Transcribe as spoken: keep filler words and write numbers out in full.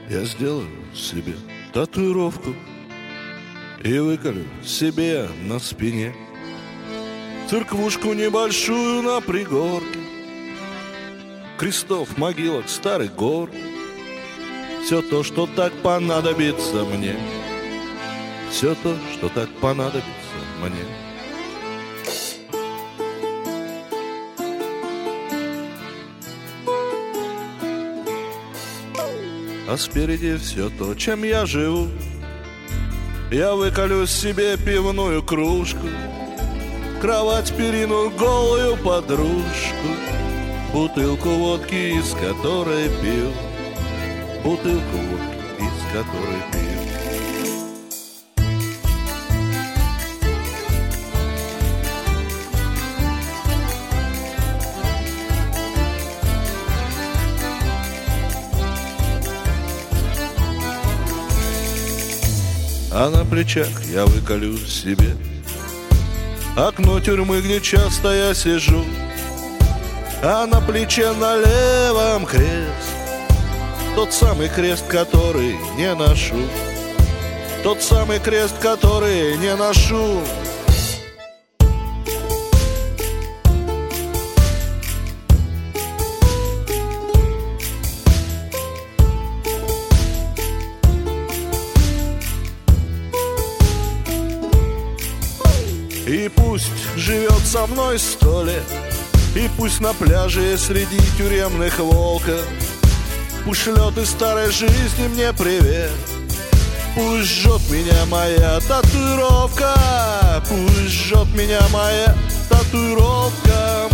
Я сделаю себе татуировку и выколю себе на спине церквушку небольшую на пригорке, крестов, могилок, старых гор. Все то, что так понадобится мне, все то, что так понадобится мне. А спереди все то, чем я живу. Я выколю себе пивную кружку, кровать, перину, голую подружку, бутылку водки, из которой пил, бутылку водки, из которой пил. А на плечах я выколю себе окно тюрьмы, где часто я сижу, а на плече на левом крест, тот самый крест, который не ношу, тот самый крест, который не ношу. И пусть живет со мной сто лет, и пусть на пляже среди тюремных волков пусть шлет из старой жизни мне привет. Пусть жжет меня моя татуировка, пусть жжет меня моя татуировка.